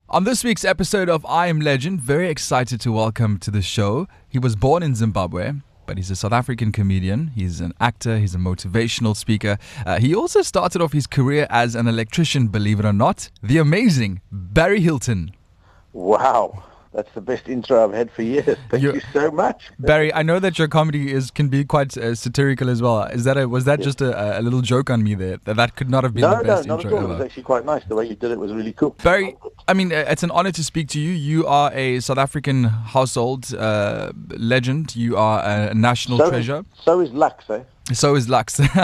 On this week's episode of I Am Legend, very excited to welcome to the show. He was born in Zimbabwe, but he's a South African comedian. He's an actor. He's a motivational speaker. He also started off his career as an electrician, believe it or not. The amazing Barry Hilton. Wow. That's the best intro I've had for years. Thank you so much. Barry, I know that your comedy can be quite satirical as well. Was that just a little joke on me there? That could not have been the best not intro at all. ever. It was actually quite nice. The way you did it was really cool. Barry, I mean, it's an honor to speak to you. You are a South African household legend. You are a national treasure. So is Lux, eh? So is Lux. And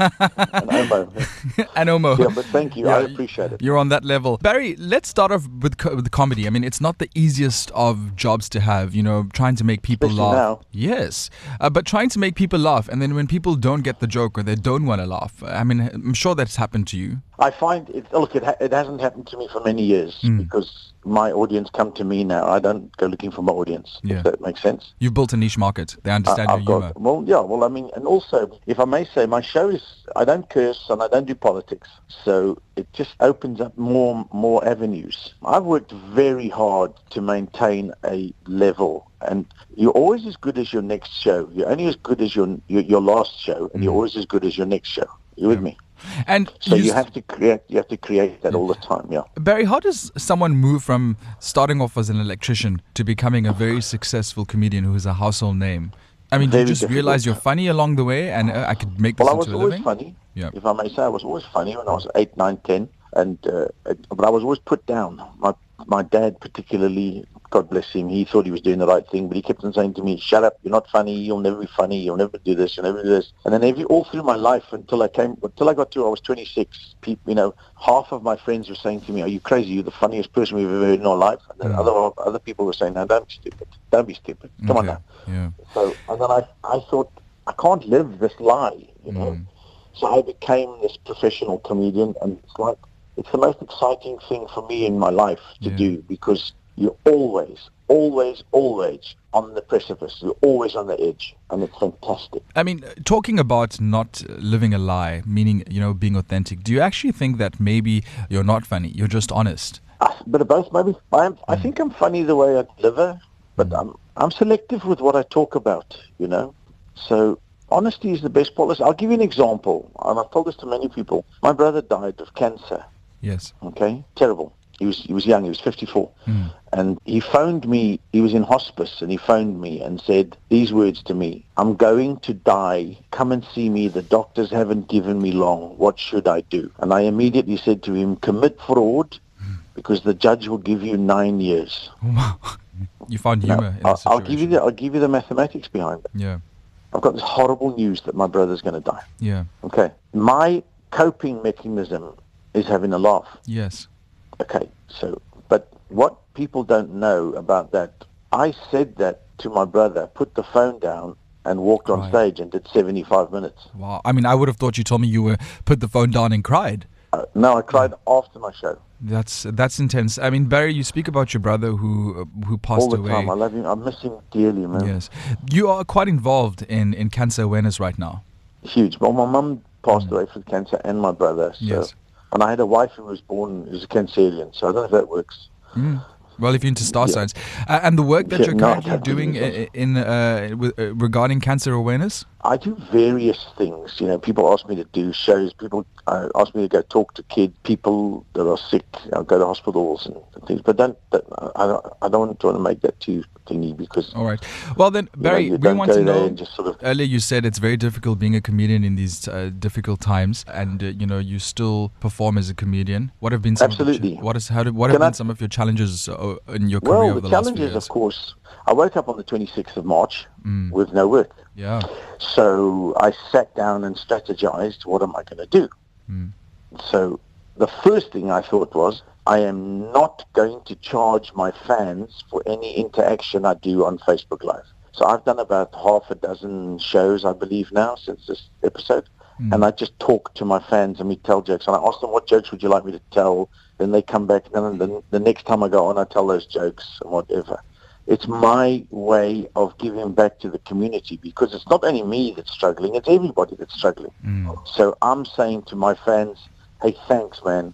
Omo. And Omo. Yeah, but thank you. I appreciate it. You're on that level. Barry, let's start off with comedy. I mean, it's not the easiest of jobs to have, trying to make people Especially laugh. now. Yes. But trying to make people laugh, and then when people don't get the joke or they don't want to laugh, I mean, I'm sure that's happened to you. I find it hasn't happened to me for many years because my audience come to me now. I don't go looking for my audience, if that makes sense. You've built a niche market. They understand your humor. And also, if I may say, my show I don't curse and I don't do politics. So it just opens up more avenues. I've worked very hard to maintain a level, and you're always as good as your next show. You're only as good as your last show, and you're always as good as your next show. You with me? And so you have to create that all the time. Yeah. Barry, how does someone move from starting off as an electrician to becoming a very successful comedian who is a household name? I mean, do you just realize you're funny along the way and I could make this into a living? Well, I was always funny. Yeah. If I may say, I was always funny when I was 8, 9, 10. But I was always put down. My dad particularly, God bless him, he thought he was doing the right thing, but he kept on saying to me, shut up, you're not funny, you'll never be funny, you'll never do this, you'll never do this. And then all through my life until I got to, I was 26, half of my friends were saying to me, are you crazy, you're the funniest person we've ever heard in our life. And then other people were saying, no, don't be stupid, come on now. Yeah. So, and then I thought, I can't live this lie, So I became this professional comedian, and it's the most exciting thing for me in my life to do, because you're always, always, always on the precipice. You're always on the edge, and it's fantastic. I mean, talking about not living a lie, meaning, being authentic, do you actually think that maybe you're not funny, you're just honest? A bit of both, maybe. I think I'm funny the way I deliver, but I'm selective with what I talk about, So honesty is the best policy. I'll give you an example, and I've told this to many people. My brother died of cancer. Yes. Okay, terrible. He was young, he was 54. And he phoned me, he was in hospice, and he phoned me and said these words to me, I'm going to die, come and see me, the doctors haven't given me long, what should I do? And I immediately said to him, commit fraud, because the judge will give you 9 years. Wow. You found humor in the situation. I'll give you the mathematics behind it. Yeah. I've got this horrible news that my brother's going to die. Yeah. Okay. My coping mechanism is having a laugh. Yes. Okay, but what people don't know about that, I said that to my brother, put the phone down and walked on stage and did 75 minutes. Wow. I mean, I would have thought you told me you put the phone down and cried. No, I cried after my show. That's intense. I mean, Barry, you speak about your brother who passed away. All the time. I love him. I miss him dearly, man. Yes. You are quite involved in cancer awareness right now. Huge. Well, my mum passed away from cancer and my brother. So. Yes. And I had a wife who was a cancerian, so I don't know if that works. Well, if you're into star signs. And the work that you're currently doing regarding cancer awareness? I do various things. People ask me to do shows. People ask me to go talk to people that are sick. I'll go to hospitals and things. But I don't want to make that too thingy because... All right. Well, then, Barry, we want to know... Earlier you said it's very difficult being a comedian in these difficult times, and you still perform as a comedian. What have been some Absolutely. What have been some of your challenges in your career over the last few years? Well, the challenges, of course, I woke up on the 26th of March with no work. Yeah. So I sat down and strategized, what am I going to do? So the first thing I thought was, I am not going to charge my fans for any interaction I do on Facebook Live. So I've done about half a dozen shows, I believe now, since this episode. And I just talk to my fans and we tell jokes. And I ask them, what jokes would you like me to tell? Then they come back. And then the next time I go on, I tell those jokes and whatever. It's my way of giving back to the community because it's not only me that's struggling, it's everybody that's struggling. So I'm saying to my fans, hey, thanks, man.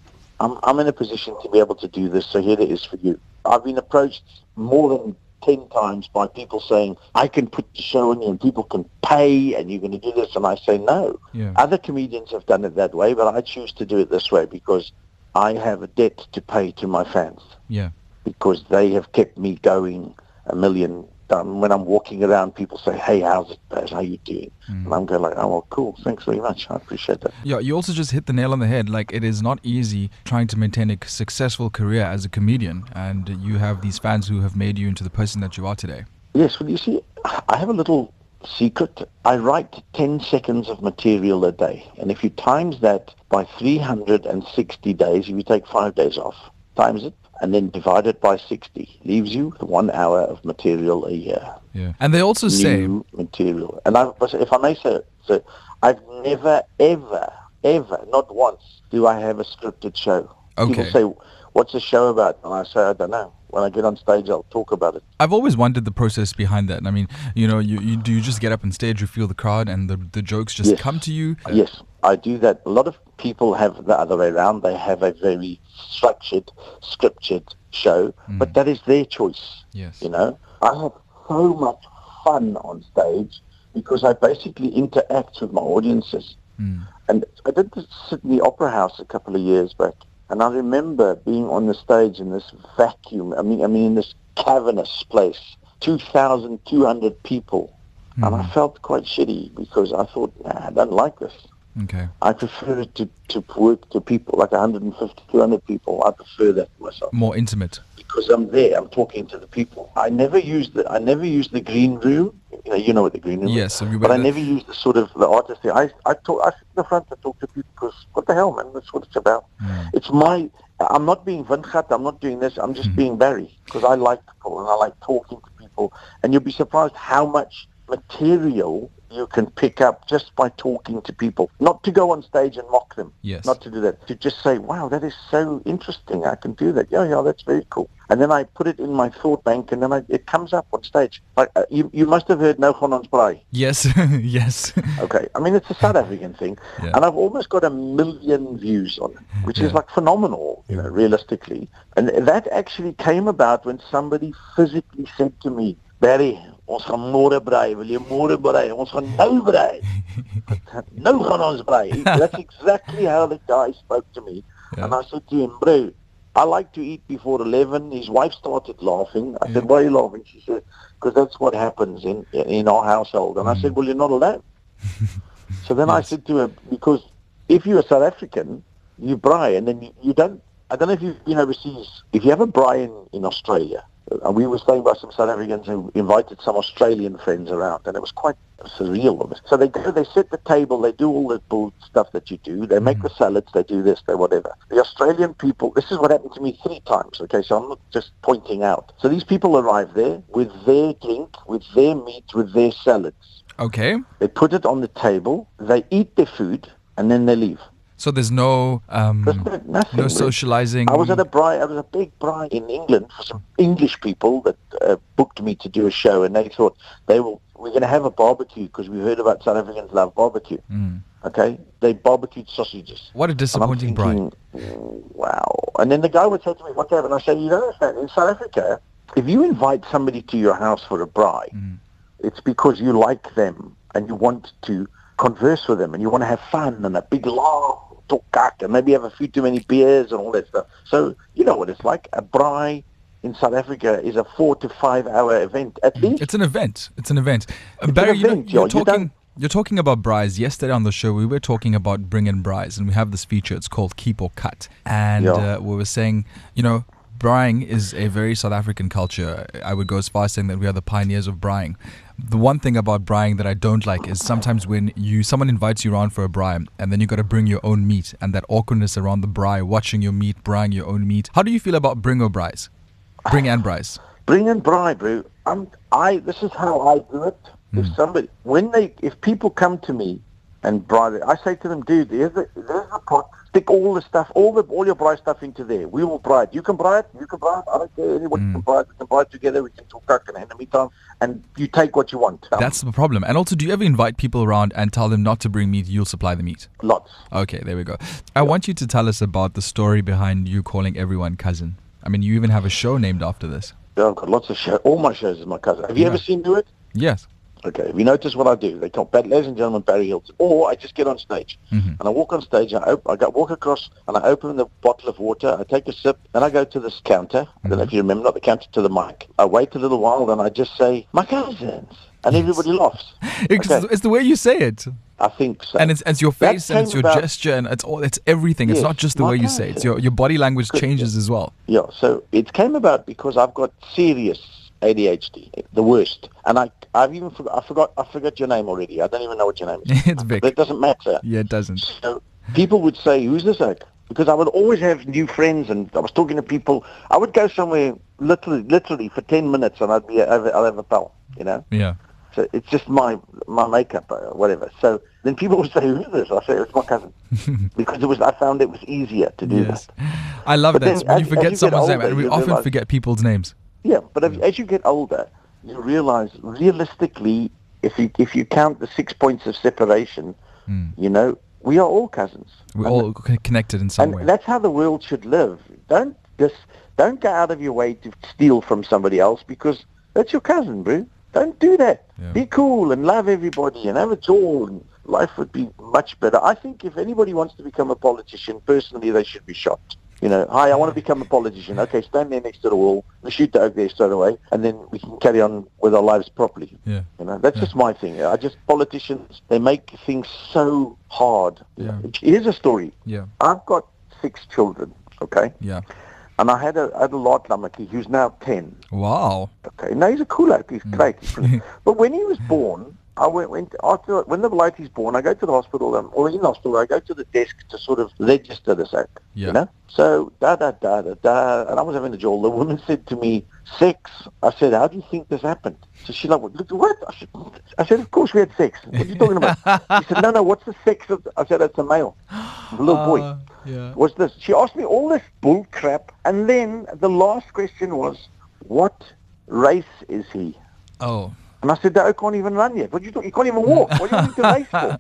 I'm in a position to be able to do this, so here it is for you. I've been approached more than 10 times by people saying, I can put the show on you and people can pay and you're going to do this. And I say, no. Yeah. Other comedians have done it that way, but I choose to do it this way because I have a debt to pay to my fans. Yeah. Because they have kept me going a million times. When I'm walking around, people say, hey, how's it, Baz? How you doing? And I'm going like, oh, well, cool. Thanks very much. I appreciate that. Yeah, you also just hit the nail on the head. Like, it is not easy trying to maintain a successful career as a comedian, and you have these fans who have made you into the person that you are today. Yes, well, you see, I have a little secret. I write 10 seconds of material a day, and if you times that by 360 days, if you take 5 days off, times it, and then divide it by 60, leaves you 1 hour of material a year. Yeah, and they also say New material. And if I may say, so I've never, ever, not once, do I have a scripted show. Okay. People say, what's the show about? And I say, I don't know. When I get on stage, I'll talk about it. I've always wondered the process behind that. I mean, you know, you just get up on stage, you feel the crowd, and the jokes just come to you? Yes, I do that. A lot of people have the other way around. They have a very structured, scripted show, but that is their choice. Yes. You know, I have so much fun on stage because I basically interact with my audiences. And I did this Sydney Opera House a couple of years back. And I remember being on the stage in this vacuum, I mean in this cavernous place, 2,200 people. And I felt quite shitty because I thought, I don't like this. Okay. I prefer it to work to people, like 150, 200 people. I prefer that myself. More intimate. Because I'm there, I'm talking to the people. I never use the green room. You know what the green room is. Yes. So but I never use the sort of the artist thing. I sit in the front to talk to people because what the hell, man? That's what it's about. I'm not being Vinchat, I'm not doing this. I'm just being Barry because I like people and I like talking to people. And you'll be surprised how much material you can pick up just by talking to people. Not to go on stage and mock them. Yes. Not to do that. To just say, wow, that is so interesting. I can do that. Yeah, that's very cool. And then I put it in my thought bank and then it comes up on stage. Like, you must have heard No Gaan Ons Braai. Yes. Yes. Okay. I mean, it's a South African thing. Yeah. And I've almost got 1 million views on it, which is like phenomenal, you know, realistically. And that actually came about when somebody physically said to me, Barry, ons gaan môre braai, wil jy môre braai? Ons gaan nou braai. Nou gaan ons braai. That's exactly how the guy spoke to me. Yeah. And I said to him, bro, I like to eat before 11. His wife started laughing. I said, why are you laughing? She said, because that's what happens in our household. And I said, well, you're not alone. So then I said to her, because if you're a South African, you braai, and then you don't, I don't know if you've been overseas. If you have a braai in Australia, and we were staying by some South Africans who invited some Australian friends around, and it was quite surreal. So they go, they set the table, they do all the bull stuff that you do, they make the salads, they do this, they whatever. The Australian people, this is what happened to me 3 times, okay, so I'm not just pointing out. So these people arrive there with their drink, with their meat, with their salads. Okay. They put it on the table, they eat their food, and then they leave. So there's no no socializing. I was at a big braai in England for some English people that booked me to do a show, and they thought we're going to have a barbecue because we heard about South Africans love barbecue. Okay, they barbecued sausages. What a disappointing braai. Wow. And then the guy would say to me, "What happened?" I said, "You don't understand. In South Africa, if you invite somebody to your house for a braai, it's because you like them and you want to converse with them and you want to have fun and a big laugh. Talk and maybe have a few too many beers and all that stuff. So you know what it's like. A braai in South Africa is a 4 to 5 hour event at least. It's an event. Barry, you're talking about braais. Yesterday on the show, we were talking about bringing braais, and we have this feature. It's called Keep or Cut, and we were saying, you know, braaiing is a very South African culture. I would go as far as saying that we are the pioneers of braaiing. The one thing about braaiing that I don't like is sometimes when someone invites you around for a braai and then you got to bring your own meat, and that awkwardness around the braai, watching your meat, braaiing your own meat. How do you feel about bring and braais? Bring and braai, bro. This is how I do it. If people come to me and braai, I say to them, dude, there's a pot. stick all the stuff, all your braai stuff into there. We will braai it. You can braai it. You can braai it. I don't care. Anyone can braai it. We can braai it together. We can talk in the meantime. And you take what you want. That's the problem. And also, do you ever invite people around and tell them not to bring meat? You'll supply the meat. Lots. Okay, there we go. I want you to tell us about the story behind you calling everyone cousin. I mean, you even have a show named after this. Yeah, I've got lots of shows. All my shows is my cousin. Have you ever seen me do it? Yes. Okay, have you noticed what I do? They call, ladies and gentlemen, Barry Hilton. Or I just get on stage, and I walk on stage, I walk across, and I open the bottle of water, I take a sip, then I go to this counter, I don't know if you remember, not the counter, to the mic. I wait a little while, then I just say, my cousins, and everybody laughs. It's the way you say it. I think so. And it's your face, and it's your gesture, and it's everything. Yes, it's not just the way you say it. It's your body language changes as well. Yeah, so it came about because I've got serious ADHD, the worst. And I forgot your name already. I don't even know what your name is. It's Vic. It doesn't matter. Yeah, it doesn't. So people would say, who's this oak? Because I would always have new friends, and I was talking to people. I would go somewhere literally for 10 minutes, and I'll have a pal, you know? Yeah. So it's just my makeup or whatever. So then people would say, who's this? I say, it's my cousin. Because I found it was easier to do that. I love that. When you forget someone's name, and we often forget people's names. Yeah, but as you get older, you realize realistically, if you count the 6 points of separation, you know, we are all cousins. We're all connected in some way. And that's how the world should live. Don't go out of your way to steal from somebody else, because that's your cousin, bro. Don't do that. Yeah. Be cool and love everybody and have it all, and life would be much better. I think if anybody wants to become a politician, personally, they should be shot. You know, hi, I want to become a politician. Okay, stand there next to the wall. We shoot the oak there straight away, and then we can carry on with our lives properly. Yeah. You know, that's just my thing. Politicians, they make things so hard. Yeah. Here's a story. Yeah. I've got 6 children, okay? Yeah. And I had a Lord Lamaki, who's now 10. Wow. Okay, now he's a cool oak. He's great. But when he was born, I went after when the light is born. I go to the hospital, or in the hospital, I go to the desk to sort of register this act. Yeah. You know, so and I was having a jaw. The woman said to me, 6. I said, how do you think this happened? So she's like, what? I said, of course we had sex. What are you talking about? She said, no, what's the sex of? I said, it's a male, a little boy. Yeah. What's this? She asked me all this bull crap, and then the last question was, what race is he? Oh. And I said, I can't even run yet. What do you talk? You can't even walk. What do you need to race for?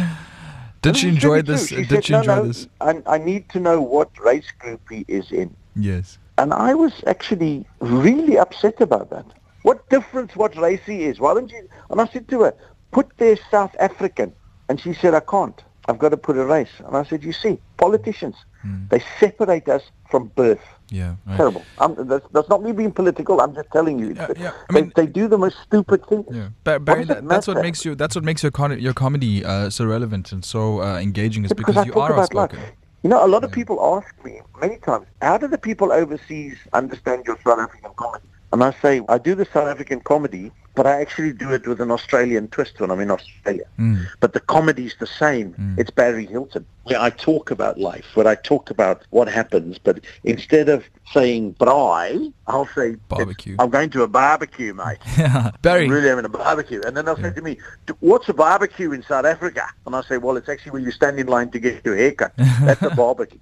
Did she enjoy this? Did she enjoy this? I need to know what race group he is in. Yes. And I was actually really upset about that. What difference what race he is? Why don't you? And I said to her, put there South African. And she said, I can't. I've got to put a race. And I said, you see, politicians, they separate us from birth. Yeah, right. Terrible. That's not me being political. I'm just telling you. I mean, they do the most stupid things. Yeah, Barry, that's what makes your comedy so relevant and so engaging, is because you are outspoken. You know, a lot of people ask me many times, how do the people overseas understand your South African comedy? And I say, I do the South African comedy, but I actually do it with an Australian twist when I'm in Australia. But the comedy's the same. It's Barry Hilton, where I talk about life, where I talk about what happens, but instead of saying braai, I'll say barbecue. I'm going to a barbecue, mate. Barry. I'm really having a barbecue. And then they'll say to me, what's a barbecue in South Africa? And I say, well, it's actually where you stand in line to get your haircut. That's a barbecue.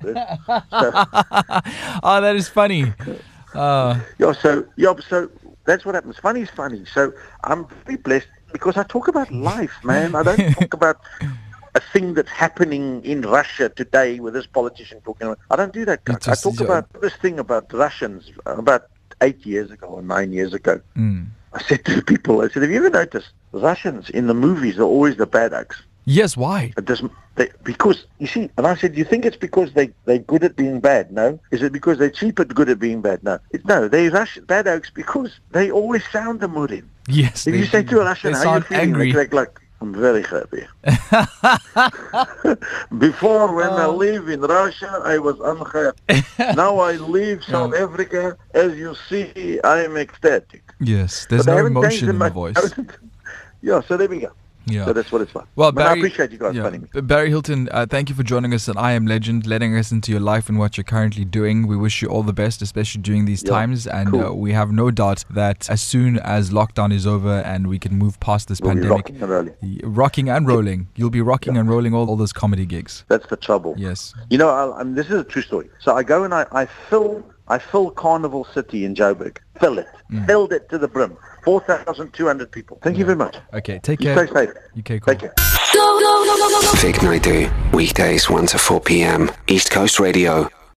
Oh, that is funny. So that's what happens. Funny is funny. So I'm very blessed because I talk about life, man. I don't talk about a thing that's happening in Russia today with this politician talking about. I don't do that. I talk about this thing about Russians about 8 years ago or 9 years ago. I said to people, have you ever noticed Russians in the movies are always the bad oaks? Yes, why? Because, you see, and I said, you think it's because they're good at being bad? No. Is it because they're cheap at good at being bad? No. They're Russian bad oaks because they always sound the mood in. Yes. If you say to a Russian, how are you feeling? Angry. They like, I'm very happy. Before, when I live in Russia, I was unhappy. Now I leave South Africa. As you see, I am ecstatic. Yes, there's no emotion in the voice. Yeah, so there we go. Yeah. So that's what it's like. Well, But I Barry, appreciate you guys phoning me. Barry Hilton, thank you for joining us on I Am Legend, letting us into your life and what you're currently doing. We wish you all the best, especially during these times. And cool. We have no doubt that as soon as lockdown is over and we can move past this pandemic, rocking and rolling. Rocking and rolling. You'll be rocking and rolling all those comedy gigs. That's the trouble. Yes. You know, this is a true story. So I go and I fill Carnival City in Joburg. Fill it. Filled it to the brim. 4,200 people. Thank you very much. Okay, take You care. stay safe. Okay, cool. Take care. Vic Naidu, weekdays 1 to 4 p.m. East Coast Radio.